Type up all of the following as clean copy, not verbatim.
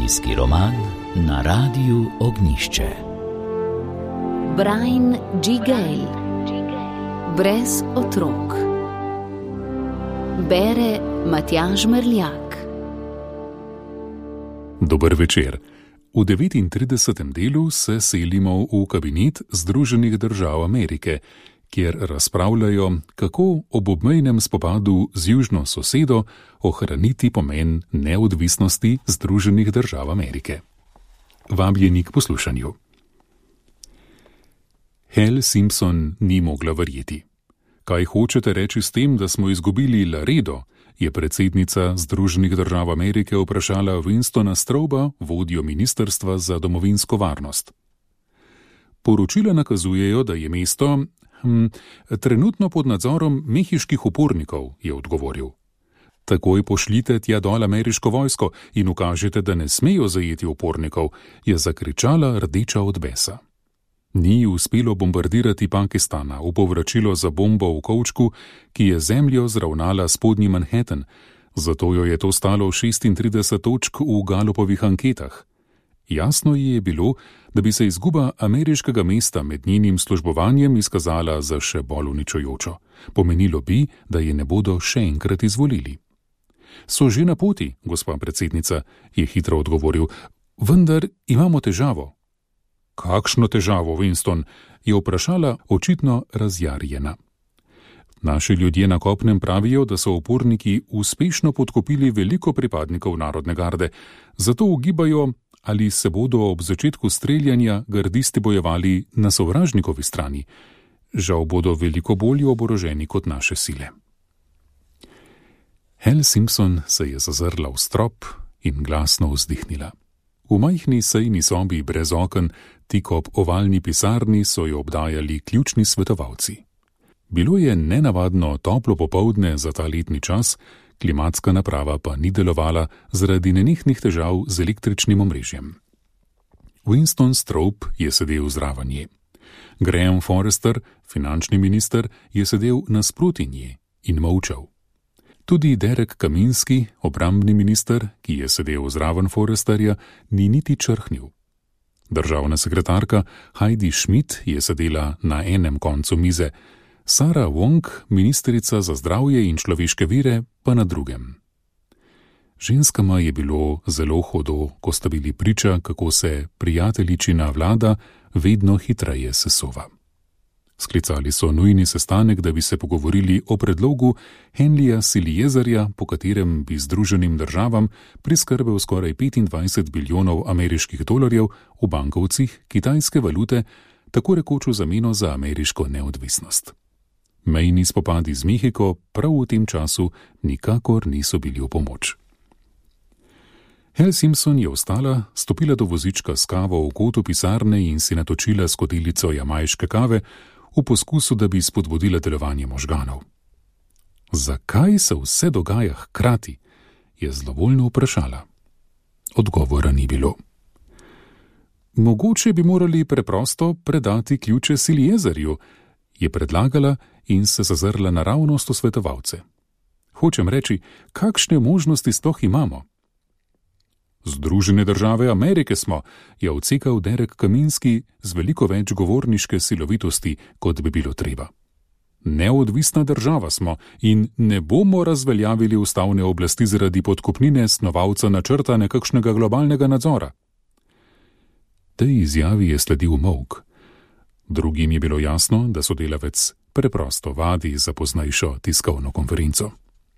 Zimski roman na Radiu Ognjišče. Brian G. Gale. Brez otrok. Bere Matjaž Merljak. Dober večer. V 39. delu se selimo v kabinet Združenih držav Amerike, kjer razpravljajo, kako ob obmejnem spopadu z južno sosedo ohraniti pomen neodvisnosti Združenih držav Amerike. Vabljeni k poslušanju. Hal Simpson ni mogla verjeti. Kaj hočete reči s tem, da smo izgubili Laredo, je predsednica Združenih držav Amerike vprašala Winstona Strauba, vodjo Ministrstva za domovinsko varnost. Poročila nakazujejo, da je mesto trenutno pod nadzorom mehiških upornikov, je odgovoril. Takoj pošljite tja dol ameriško vojsko in ukažite, da ne smejo zajeti upornikov, je zakričala rdeča od besa. Ni uspelo bombardirati Pakistana v povračilo za bombo v kovčku, ki je zemljo zravnala spodnji Manhattan, zato jo je to stalo 36 točk v Gallupovih anketah. Jasno ji je bilo, da bi se izguba ameriškega mesta med njenim službovanjem izkazala za še bolj uničujočo. Pomenilo bi, da je ne bodo še enkrat izvolili. So že na poti, gospa predsednica, je hitro odgovoril, vendar imamo težavo. Kakšno težavo, Winston, je vprašala očitno razjarjena. Naši ljudje na kopnem pravijo, da so uporniki uspešno podkupili veliko pripadnikov narodne garde, zato ugibajo, ali se bodo ob začetku streljanja gardisti bojevali na sovražnikovi strani. Žal bodo veliko bolj oboroženi kot naše sile. Hal Simpson se je zazrla v strop in glasno vzdihnila. V majhni sejni sobi brez oken, tik ob ovalni pisarni, so jo obdajali ključni svetovalci. Bilo je nenavadno toplo popoldne za ta letni čas, klimatska naprava pa ni delovala zaradi nenehnih težav z električnim omrežjem. Winston Straub je sedel zraven nje. Graham Forrester, finančni minister, je sedel nasproti nje in molčal. Tudi Derek Kaminski, obrambni minister, ki je sedel zraven Forresterja, ni niti črhnil. Državna sekretarka Heidi Schmidt je sedela na enem koncu mize, Sara Wong, ministrica za zdravje in človeške vire, pa na drugem. Ženskama je bilo zelo hudo, ko sta bili priča, kako se prijateljičina vlada vedno hitreje sesova. Sklicali so nujni sestanek, da bi se pogovorili o predlogu Henryja Siliezerja, po katerem bi Združenim državam priskrbel skoraj 25 bilijonov ameriških dolarjev v bankovcih kitajske valute, tako rekoč v zameno za ameriško neodvisnost. Mejni spopadi z Mehiko prav v tem času nikakor niso bili v pomoč. Hal Simpson je vstala, stopila do vozička s kavo v kotu pisarne in si natočila skodelico jamajške kave, v poskusu, da bi spodbudila delovanje možganov. Zakaj se vse dogaja hkrati, je zlovoljno vprašala. Odgovora ni bilo. Mogoče bi morali preprosto predati ključe Siliezerju, je predlagala in se zazrla naravnost v svetovalce. Hočem reči, kakšne možnosti sploh imamo? Združene države Amerike smo, je odsekal Derek Kaminski z veliko več govorniške silovitosti, kot bi bilo treba. Neodvisna država smo in ne bomo razveljavili ustavne oblasti zaradi podkupnine snovalca načrta nekakšnega globalnega nadzora. Tej izjavi je sledil molk. Drugim je bilo jasno, da sodelavec preprosto vadi za poznejšo tiskovno konferenco.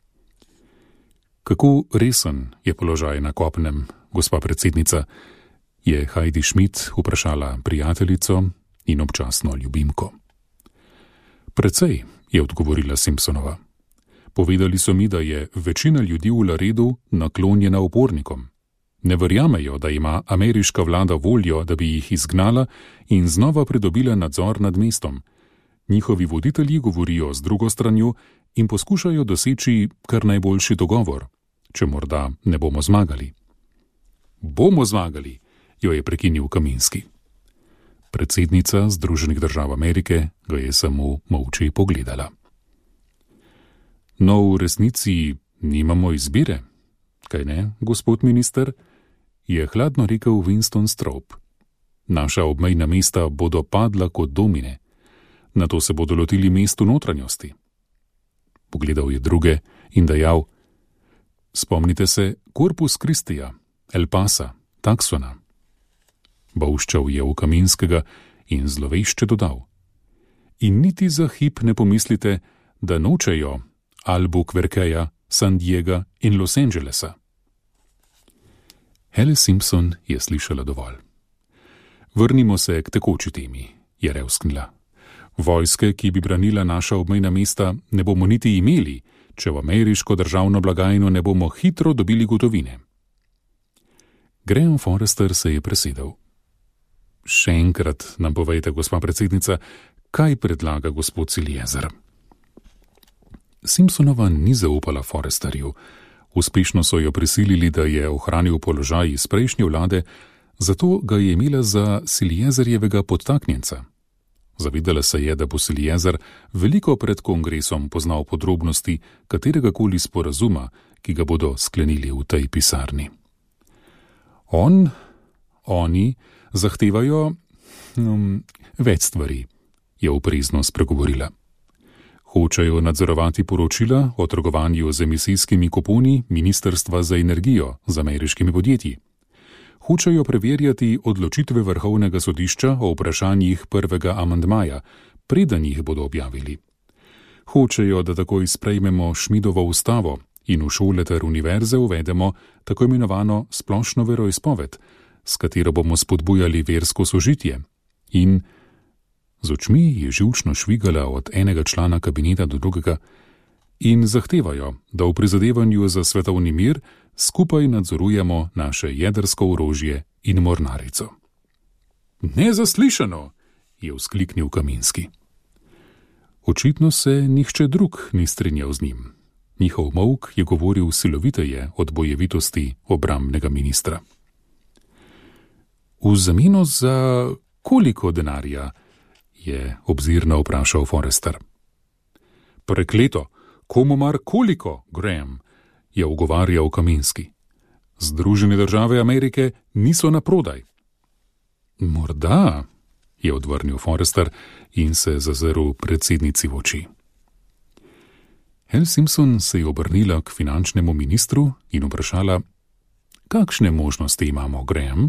Kako resen je položaj na kopnem, gospa predsednica, je Heidi Schmidt vprašala prijateljico in občasno ljubimko. Precej, je odgovorila Simpsonova. Povedali so mi, da je večina ljudi v Laredu naklonjena upornikom. Ne verjamejo, da ima ameriška vlada voljo, da bi jih izgnala in znova pridobila nadzor nad mestom. Njihovi voditelji govorijo z drugo stranjo in poskušajo doseči kar najboljši dogovor, če morda ne bomo zmagali. Bomo zmagali, jo je prekinil Kaminski. Predsednica Združenih držav Amerike ga je samo molče pogledala. No, v resnici nimamo izbire, kaj ne, gospod minister? je hladno rekel Winston Straub. Naša obmejna mesta bodo padla kot domine. Nato se bodo lotili mest v notranjosti. Pogledal je druge in dejal: spomnite se Corpus Christija, El Pasa, Tucsona. Bolščal je v Kaminskega in zlovešče dodal: in niti za hip ne pomislite, da nočejo Albuquerqueja, San Diega in Los Angelesa. Helle Simpson je slišala dovolj. Vrnimo se k tekoči temi, je revsknila. Vojske, ki bi branila naša obmejna mesta, ne bomo niti imeli, če v ameriško državno blagajno ne bomo hitro dobili gotovine. Graham Forrester se je presedel. Še enkrat nam povejte, gospa predsednica, kaj predlaga gospod Siljezer. Simpsonova ni zaupala Forresterju. Uspešno so jo prisilili, da je ohranil položaj iz prejšnje vlade, zato ga je imela za Siljezerjevega podtaknjenca. Zavedala se je, da bo Siljezer veliko pred kongresom poznal podrobnosti kateregakoli sporazuma, ki ga bodo sklenili v tej pisarni. Oni zahtevajo več stvari, je oprezno spregovorila. Hočejo nadzorovati poročila o trgovanju z emisijskimi kuponi Ministrstva za energijo z ameriškimi podjetji. Hočejo preverjati odločitve Vrhovnega sodišča o vprašanjih prvega amandmaja, preden jih bodo objavili. Hočejo, da takoj sprejmemo Schmidovo ustavo in v šole ter univerze uvedemo tako imenovano splošno veroizpoved, s katero bomo spodbujali versko sožitje. In z očmi je živčno švigala od enega člana kabineta do drugega in zahtevajo, da v prizadevanju za svetovni mir skupaj nadzorujemo naše jedrsko orožje in mornarico. Nezaslišano, je vzkliknil Kaminski. Očitno se nihče drug ni strinjal z njim. Njihov molk je govoril siloviteje od bojevitosti obrambnega ministra. V zameno za koliko denarja, je obzirno vprašal Forrester. Prekleto, komu mar koliko, Graham, je ugovarjal Kaminski. Združene države Amerike niso naprodaj. Morda, je odvrnil Forrester in se zazrl predsednici v oči. Helle Simpson se je obrnila k finančnemu ministru in vprašala: kakšne možnosti imamo, Graham?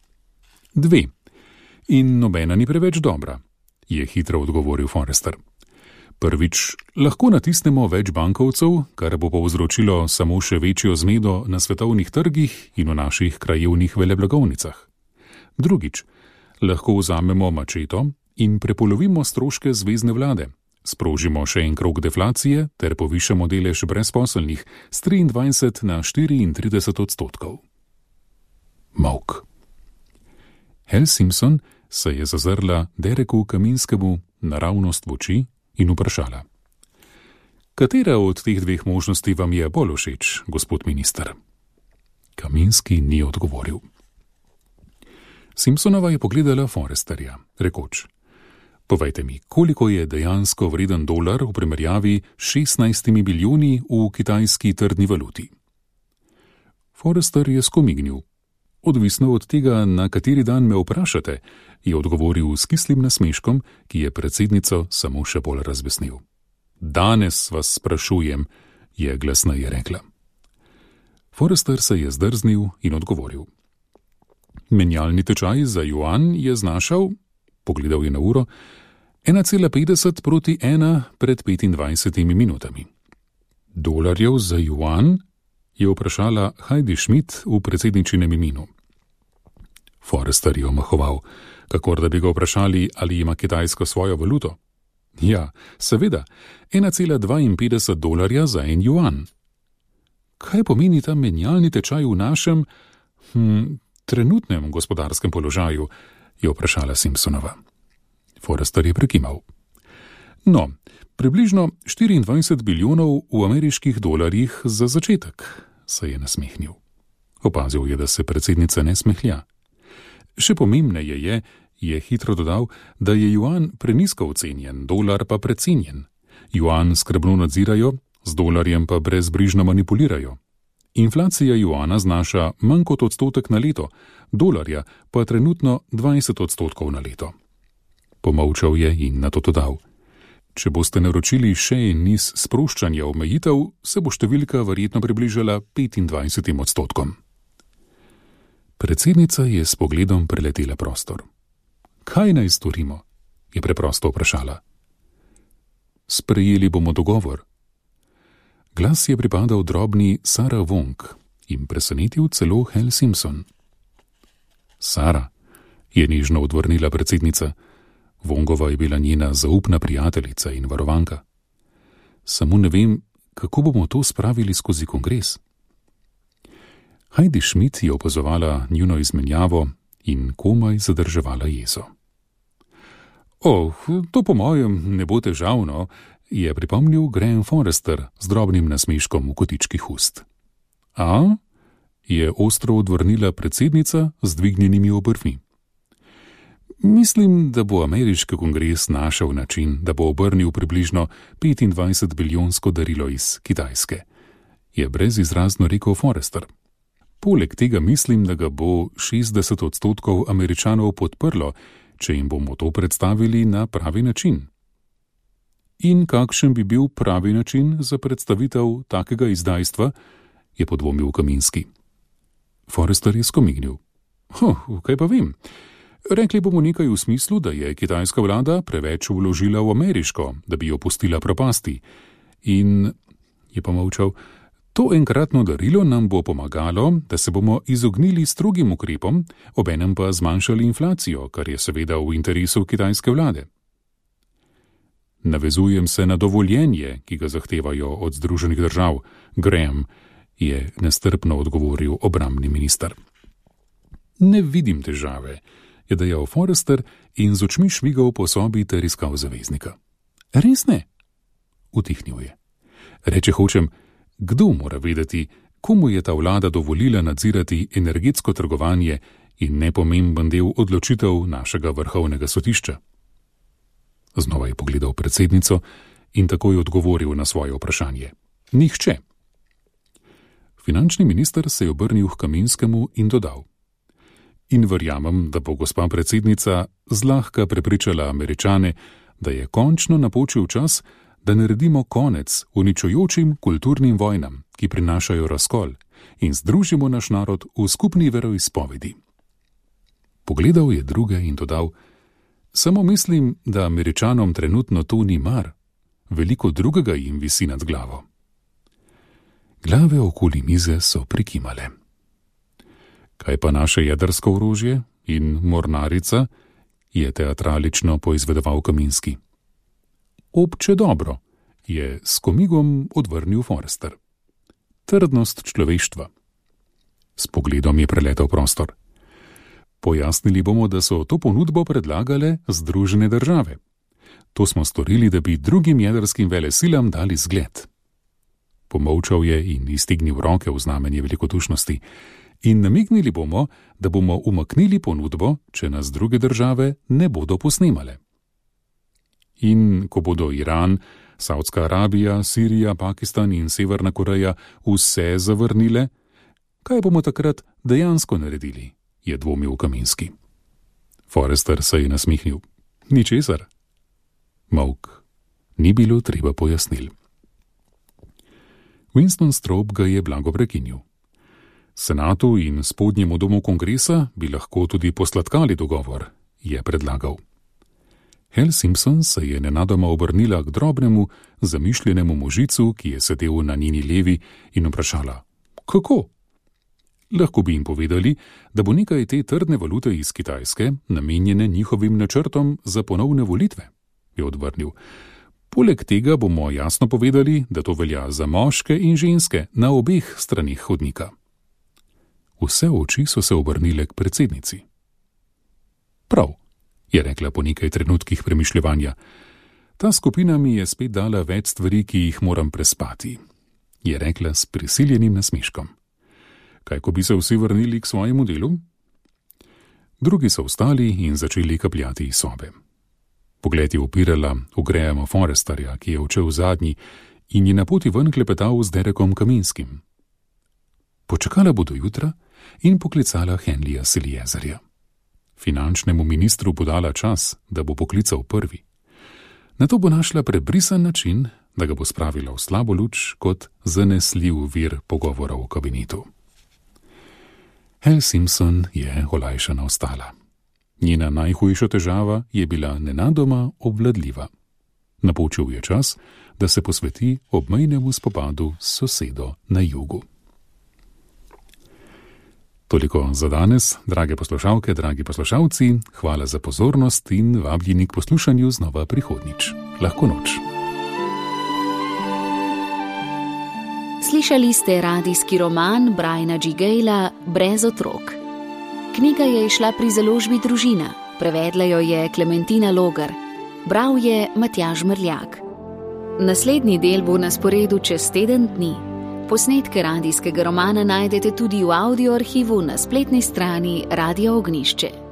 2. In nobena ni preveč dobra, je hitro odgovoril Forrester. Prvič, lahko natisnemo več bankovcev, kar bo povzročilo samo še večjo zmedo na svetovnih trgih in v naših krajevnih veleblagovnicah. Drugič, lahko vzamemo mačeto in prepolovimo stroške zvezne vlade, sprožimo še en krog deflacije ter povišamo delež brezposelnih z 23 na 34%. Molk. Helle Simpson se je zazrla Dereku Kaminskemu naravnost v oči in vprašala: katera od teh dveh možnosti vam je bolj všeč, gospod minister? Kaminski ni odgovoril. Simpsonova je pogledala Forresterja, rekoč: povejte mi, koliko je dejansko vreden dolar v primerjavi s 16 milijoni v kitajski trdni valuti? Forrester je skomignil. Odvisno od tega, na kateri dan me vprašate, je odgovoril s kislim nasmeškom, ki je predsednico samo še bolj razbesnil. Danes vas sprašujem, je glasneje rekla. Forrester se je zdrznil in odgovoril. Menjalni tečaj za juan je znašal, pogledal je na uro, 1,50 proti 1 pred 25 minutami. Dolarjev za juan? Je vprašala Heidi Schmidt v predsedničinem imenu. Forrester je omahoval, kakor da bi ga vprašali, ali ima Kitajsko svojo valuto. Ja, seveda, 1,52 dolarja za en juan. Kaj pomeni ta menjalni tečaj v našem trenutnem gospodarskem položaju, je vprašala Simpsonova. Forrester je prekimal. No, približno 24 bilijonov v ameriških dolarjih za začetek, se je nasmehnil. Opazil je, da se predsednica ne smehlja. Še pomembneje je hitro dodal, da je juan prenizko ocenjen, dolar pa precenjen. Juan skrbno nadzirajo, z dolarjem pa brezbrižno manipulirajo. Inflacija juana znaša manj kot odstotek na leto, dolarja pa trenutno 20% na leto. Pomolčal je in nato dodal: če boste naročili še en niz sproščanja omejitev, se bo številka verjetno približala 25%. Predsednica je s pogledom preletela prostor. Kaj naj storimo? Je preprosto vprašala. Sprejeli bomo dogovor. Glas je pripadal drobni Sarah Wong in presenetil celo Hal Simpson. Sara, je nežno odvrnila predsednica. Wongova je bila njena zaupna prijateljica in varovanka. Samo ne vem, kako bomo to spravili skozi kongres. Heidi Schmidt je opazovala njuno izmenjavo in komaj zadrževala jezo. To po mojem ne bo težavno, je pripomnil Graham Forrester z drobnim nasmeškom v kotičkih ust. A? Je ostro odvrnila predsednica z dvignjenimi obrvmi. Mislim, da bo ameriški kongres našel način, da bo obrnil približno 25 bilijonsko darilo iz Kitajske, je brezizrazno rekel Forrester. Poleg tega mislim, da ga bo 60% Američanov podprlo, če jim bomo to predstavili na pravi način. In kakšen bi bil pravi način za predstavitev takega izdajstva, je podvomil Kaminski. Forrester je skomignil. Kaj pa vem? Rekli bomo nekaj v smislu, da je kitajska vlada preveč vložila v ameriško, da bi jo pustila propasti. In, je pomolčal, to enkratno darilo nam bo pomagalo, da se bomo izognili strogim ukrepom, obenem pa zmanjšali inflacijo, kar je seveda v interesu kitajske vlade. Navezujem se na dovoljenje, ki ga zahtevajo od Združenih držav, Graham, je nestrpno odgovoril obrambni minister. Ne vidim težave, je dejal Forrester in z očmi švigal po sobi ter iskal zaveznika. Res ne? Utihnil je. Reče hočem, kdo mora vedeti, komu je ta vlada dovolila nadzirati energetsko trgovanje in nepomemben del odločitev našega vrhovnega sodišča? Znova je pogledal predsednico in takoj odgovoril na svoje vprašanje. Nihče. Finančni minister se je obrnil k Kaminskemu in dodal. In verjamem, da bo gospa predsednica zlahka prepričala Američane, da je končno napočil čas, da naredimo konec uničujočim kulturnim vojnam, ki prinašajo razkol, in združimo naš narod v skupni veroizpovedi. Pogledal je druge in dodal, samo mislim, da Američanom trenutno to ni mar, veliko drugega jim visi nad glavo. Glave okoli mize so prikimale. Kaj pa naše jedrsko orožje in mornarica, je teatralično poizvedoval Kaminski. Obče dobro, je s komigom odvrnil Forrester. Trdnost človeštva. S pogledom je preletel prostor. Pojasnili bomo, da so to ponudbo predlagale Združene države. To smo storili, da bi drugim jedrskim velesilam dali zgled. Pomolčal je in iztegnil roke v znamenje velikodušnosti. In namignili bomo, da bomo umaknili ponudbo, če nas druge države ne bodo posnemale. In ko bodo Iran, Saudska Arabija, Sirija, Pakistan in Severna Koreja vse zavrnile, kaj bomo takrat dejansko naredili, je dvomil Kaminski. Forrester se je nasmihnil. Ničesar. Molk. Ni bilo treba pojasnil. Winston Stroop ga je blago prekinil. Senatu in spodnjemu domu kongresa bi lahko tudi posladkali dogovor, je predlagal. Hal Simpson se je nenadoma obrnila k drobnemu, zamišljenemu možicu, ki je sedel na njeni levi, in vprašala, kako? Lahko bi jim povedali, da bo nekaj te trdne valute iz Kitajske namenjene njihovim načrtom za ponovne volitve, je odvrnil. Poleg tega bomo jasno povedali, da to velja za moške in ženske na obeh stranih hodnika. Vse oči so se obrnile k predsednici. Prav, je rekla po nekaj trenutkih premišljevanja. Ta skupina mi je spet dala več stvari, ki jih moram prespati, je rekla s prisiljenim nasmeškom. Kaj, ko bi se vsi vrnili k svojemu delu? Drugi so vstali in začeli kapljati iz sobe. Pogled je upirala v Grahama Forresterja, ki je odšel zadnji in je na poti ven klepetal z Derekom Kaminskim. Počakala bo do jutra in poklicala Henlija Seliezerja. Finančnemu ministru bo dala čas, da bo poklical prvi. Nato bo našla prebrisan način, da ga bo spravila v slabo luč kot zanesljiv vir pogovora v kabinetu. Hal Simpson je olajšana ostala. Njena najhujša težava je bila nenadoma obvladljiva. Napočil je čas, da se posveti obmejnemu spopadu s sosedo na jugu. Toliko za danes, drage poslušalke, dragi poslušalci, hvala za pozornost in vabljeni k poslušanju znova prihodnjič. Lahko noč. Slišali ste radijski roman Briana G. Gala Brez otrok. Knjiga je izšla pri založbi Družina, prevedla jo je Klementina Logar, bral je Matjaž Mrljak. Naslednji del bo na sporedu čez teden dni. Posnetke radijskega romana najdete tudi v audio arhivu na spletni strani Radia Ognjišče.